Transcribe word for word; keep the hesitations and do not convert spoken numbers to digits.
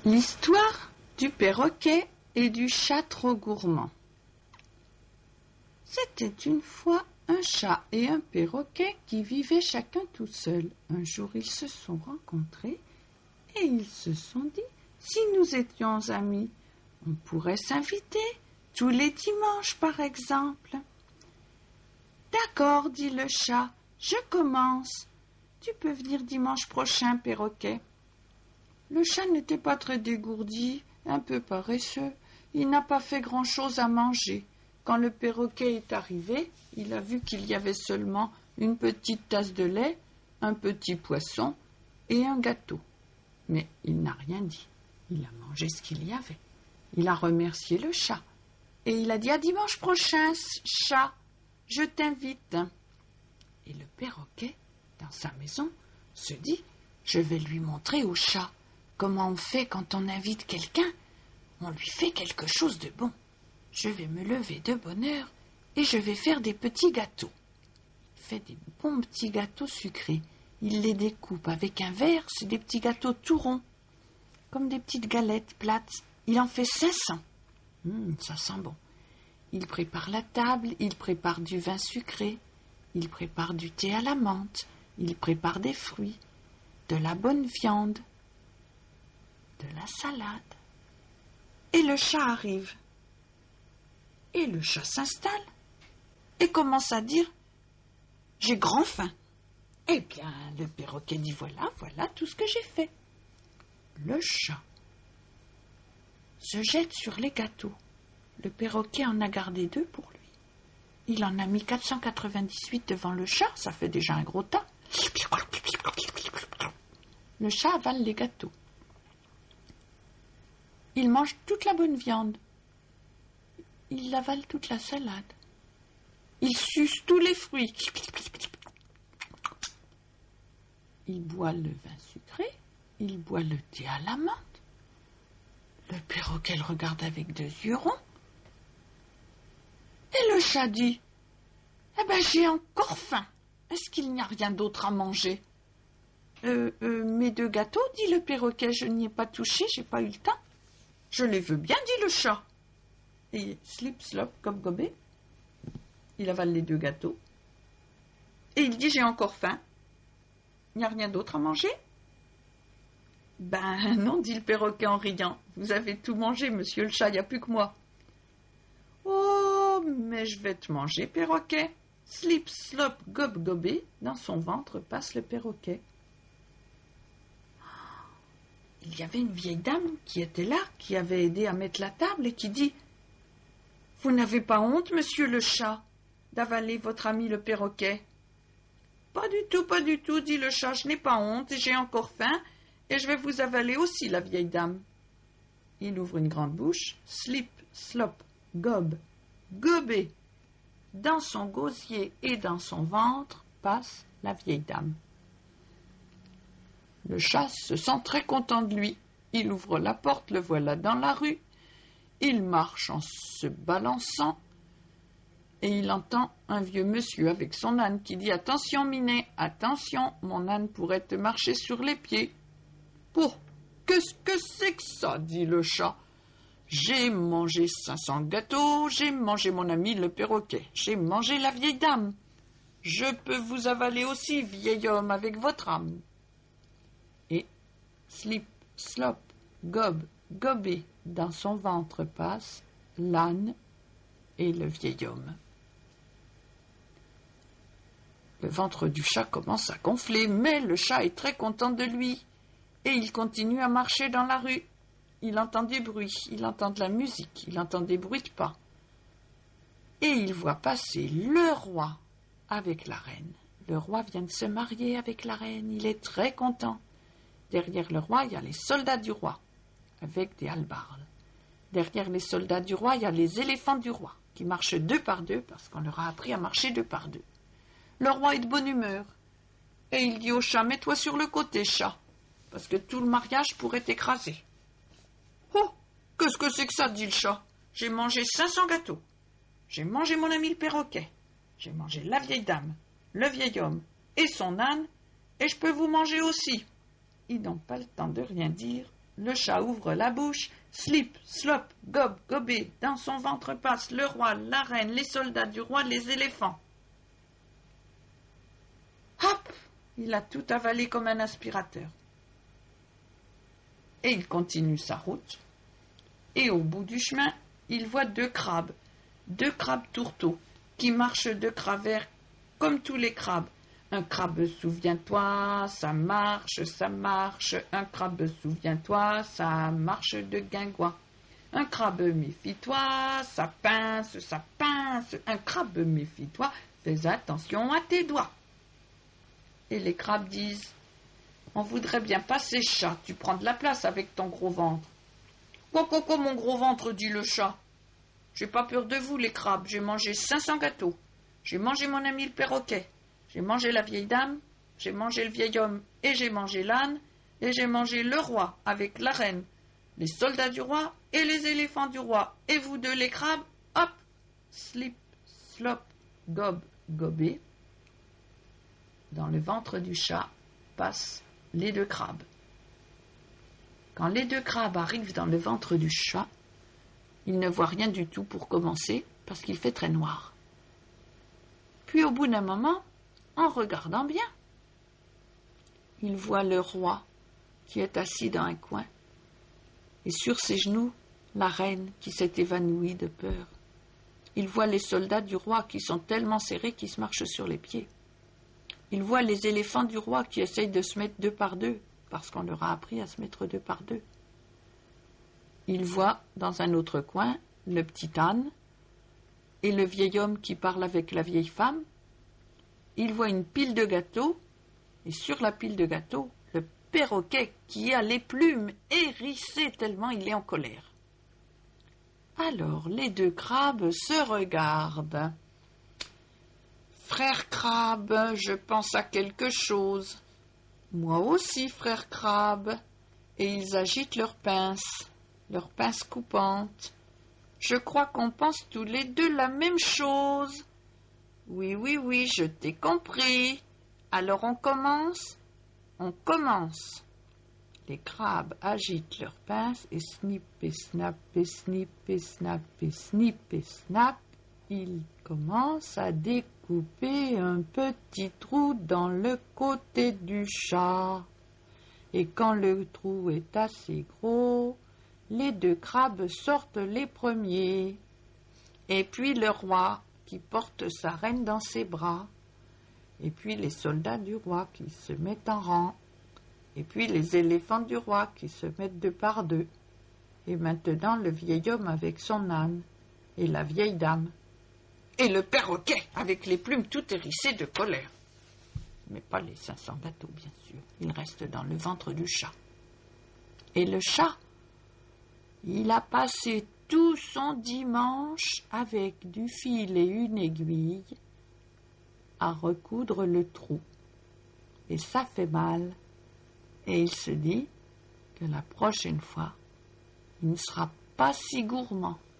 L'histoire du perroquet et du chat trop gourmand. C'était une fois un chat et un perroquet qui vivaient chacun tout seul. Un jour, ils se sont rencontrés et ils se sont dit « Si nous étions amis, on pourrait s'inviter tous les dimanches, par exemple. »« D'accord, dit le chat, je commence. Tu peux venir dimanche prochain, perroquet. » Le chat n'était pas très dégourdi, un peu paresseux. Il n'a pas fait grand-chose à manger. Quand le perroquet est arrivé, il a vu qu'il y avait seulement une petite tasse de lait, un petit poisson et un gâteau. Mais il n'a rien dit. Il a mangé ce qu'il y avait. Il a remercié le chat. Et il a dit « À dimanche prochain, chat, je t'invite. » Et le perroquet, dans sa maison, se dit « Je vais lui montrer au chat comment on fait quand on invite quelqu'un. On lui fait quelque chose de bon. Je vais me lever de bonne heure et je vais faire des petits gâteaux. » Il fait des bons petits gâteaux sucrés. Il les découpe avec un verre, c'est des petits gâteaux tout ronds, comme des petites galettes plates. Il en fait cinq cents. Hum, ça sent bon. Il prépare la table, il prépare du vin sucré, il prépare du thé à la menthe, il prépare des fruits, de la bonne viande, de la salade. Et le chat arrive. Et le chat s'installe et commence à dire « J'ai grand faim. » Eh bien, le perroquet dit « Voilà, voilà tout ce que j'ai fait. » Le chat se jette sur les gâteaux. Le perroquet en a gardé deux pour lui. Il en a mis quatre cent quatre-vingt-dix-huit devant le chat, ça fait déjà un gros tas. Le chat avale les gâteaux. Il mange toute la bonne viande. Il avale toute la salade. Il suce tous les fruits. Il boit le vin sucré. Il boit le thé à la menthe. Le perroquet le regarde avec deux yeux ronds. Et le chat dit « Eh ben, j'ai encore faim. Est-ce qu'il n'y a rien d'autre à manger ?»« Euh, euh, mes deux gâteaux, dit le perroquet, je n'y ai pas touché, j'ai pas eu le temps. »« Je les veux bien, dit le chat. » Et slip, slop, gob, gobé. Il avale les deux gâteaux. Et il dit « J'ai encore faim. Il n'y a rien d'autre à manger ?»« Ben non, dit le perroquet en riant. Vous avez tout mangé, monsieur le chat, il n'y a plus que moi. »« Oh, mais je vais te manger, perroquet. » Slip, slop, gob, gobé. Dans son ventre passe le perroquet. Il y avait une vieille dame qui était là, qui avait aidé à mettre la table et qui dit « Vous n'avez pas honte, monsieur le chat, d'avaler votre ami le perroquet ?»« Pas du tout, pas du tout, dit le chat, je n'ai pas honte, j'ai encore faim et je vais vous avaler aussi, la vieille dame. » Il ouvre une grande bouche, slip, slop, gob, gobé. Dans son gosier et dans son ventre passe la vieille dame. Le chat se sent très content de lui. Il ouvre la porte, le voilà dans la rue. Il marche en se balançant et il entend un vieux monsieur avec son âne qui dit « Attention, minet, attention, mon âne pourrait te marcher sur les pieds. »« Oh, qu'est-ce que c'est que ça ?» dit le chat. « J'ai mangé cinq cents gâteaux, j'ai mangé mon ami le perroquet, j'ai mangé la vieille dame. Je peux vous avaler aussi, vieil homme, avec votre âme. » Et slip, slop, gob, gobé, dans son ventre passe l'âne et le vieil homme. Le ventre du chat commence à gonfler, mais le chat est très content de lui et il continue à marcher dans la rue. Il entend des bruits, il entend de la musique, il entend des bruits de pas. Et il voit passer le roi avec la reine. Le roi vient de se marier avec la reine, il est très content. Derrière le roi, il y a les soldats du roi, avec des hallebardes. Derrière les soldats du roi, il y a les éléphants du roi, qui marchent deux par deux, parce qu'on leur a appris à marcher deux par deux. Le roi est de bonne humeur, et il dit au chat, « Mets-toi sur le côté, chat, parce que tout le mariage pourrait t'écraser. » « Oh, qu'est-ce que c'est que ça, dit le chat. J'ai mangé cinq cents gâteaux. J'ai mangé mon ami le perroquet. J'ai mangé la vieille dame, le vieil homme et son âne, et je peux vous manger aussi. » Ils n'ont pas le temps de rien dire. Le chat ouvre la bouche. Slip, slop, gob, gobé. Dans son ventre passe le roi, la reine, les soldats du roi, les éléphants. Hop! Il a tout avalé comme un aspirateur. Et il continue sa route. Et au bout du chemin, il voit deux crabes, deux crabes tourteaux, qui marchent de travers comme tous les crabes. Un crabe, souviens-toi, ça marche, ça marche. Un crabe, souviens-toi, ça marche de guingouin. Un crabe, méfie-toi, ça pince, ça pince. Un crabe, méfie-toi, fais attention à tes doigts. Et les crabes disent, on voudrait bien passer, chat, tu prends de la place avec ton gros ventre. Quoi, quoi, quoi, mon gros ventre, dit le chat. J'ai pas peur de vous, les crabes, j'ai mangé cinq cents gâteaux. J'ai mangé mon ami le perroquet. J'ai mangé la vieille dame, j'ai mangé le vieil homme, et j'ai mangé l'âne, et j'ai mangé le roi avec la reine, les soldats du roi et les éléphants du roi. Et vous deux, les crabes, hop, slip, slop, gob, gobé. Dans le ventre du chat passent les deux crabes. Quand les deux crabes arrivent dans le ventre du chat, ils ne voient rien du tout pour commencer, parce qu'il fait très noir. Puis au bout d'un moment, en regardant bien, il voit le roi qui est assis dans un coin, et sur ses genoux, la reine qui s'est évanouie de peur. Il voit les soldats du roi qui sont tellement serrés qu'ils se marchent sur les pieds. Il voit les éléphants du roi qui essayent de se mettre deux par deux, parce qu'on leur a appris à se mettre deux par deux. Il voit, dans un autre coin, le petit âne et le vieil homme qui parle avec la vieille femme. Il voit une pile de gâteaux, et sur la pile de gâteaux, le perroquet qui a les plumes hérissées tellement il est en colère. Alors les deux crabes se regardent. « Frère crabe, je pense à quelque chose. »« Moi aussi, frère crabe. » Et ils agitent leurs pinces, leurs pinces coupantes. « Je crois qu'on pense tous les deux la même chose. »« Oui, oui, oui, je t'ai compris. Alors on commence ?»« On commence. » Les crabes agitent leurs pinces et snip et snap et snip et snap et snip et snap. Ils commencent à découper un petit trou dans le côté du chat. Et quand le trou est assez gros, les deux crabes sortent les premiers. Et puis le roi qui porte sa reine dans ses bras. Et puis les soldats du roi qui se mettent en rang. Et puis les éléphants du roi qui se mettent deux par deux. Et maintenant le vieil homme avec son âne. Et la vieille dame. Et le perroquet avec les plumes tout hérissées de colère. Mais pas les cinq cents gâteaux, bien sûr. Ils restent dans le ventre du chat. Et le chat, il a passé tout son dimanche avec du fil et une aiguille à recoudre le trou. Et ça fait mal. Et il se dit que la prochaine fois, il ne sera pas si gourmand.